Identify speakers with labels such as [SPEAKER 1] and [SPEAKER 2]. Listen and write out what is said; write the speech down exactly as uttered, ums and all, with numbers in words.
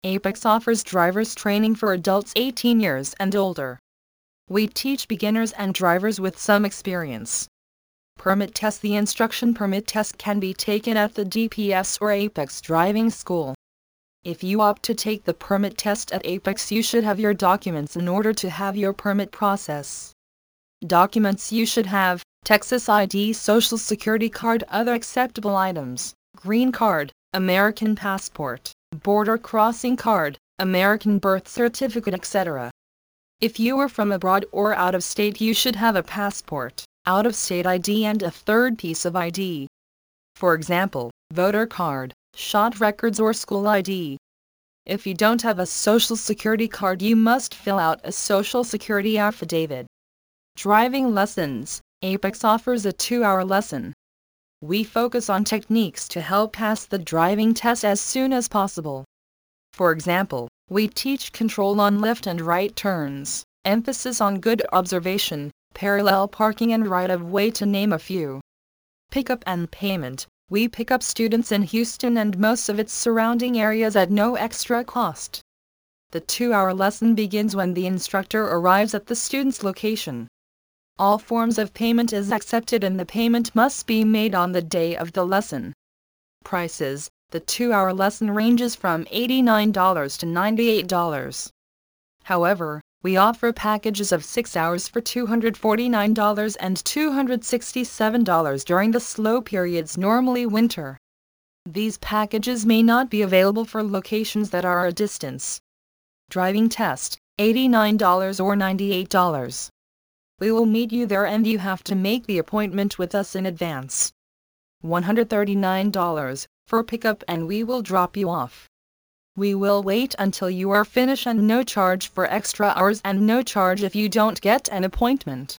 [SPEAKER 1] Apex offers driver's training for adults eighteen years and older. We teach beginners and drivers with some experience. Permit test. The instruction permit test can be taken at the D P S or Apex Driving School. If you opt to take the permit test at Apex, you should have your documents in order to have your permit process. Documents you should have: Texas I D, Social Security card, other acceptable items, green card, American passport, border crossing card, American birth certificate, et cetera. If you are from abroad or out of state, you should have a passport, out-of-state I D, and a third piece of I D. For example, voter card, shot records, or school I D. If you don't have a Social Security card, you must fill out a Social Security affidavit. Driving lessons. Apex offers a two-hour lesson. We focus on techniques to help pass the driving test as soon as possible. For example, we teach control on left and right turns, emphasis on good observation, parallel parking, and right-of-way, to name a few. Pickup and payment. We pick up students in Houston and most of its surrounding areas at no extra cost. The two-hour lesson begins when the instructor arrives at the student's location. All forms of payment is accepted, and the payment must be made on the day of the lesson. Prices. The two-hour lesson ranges from eighty-nine dollars to ninety-eight dollars. However, we offer packages of six hours for two hundred forty-nine dollars and two hundred sixty-seven dollars during the slow periods, normally winter. These packages may not be available for locations that are a distance. Driving test, eighty-nine dollars or ninety-eight dollars. We will meet you there, and you have to make the appointment with us in advance. one hundred thirty-nine dollars for pickup, and we will drop you off. We will wait until you are finished, and no charge for extra hours and no charge if you don't get an appointment.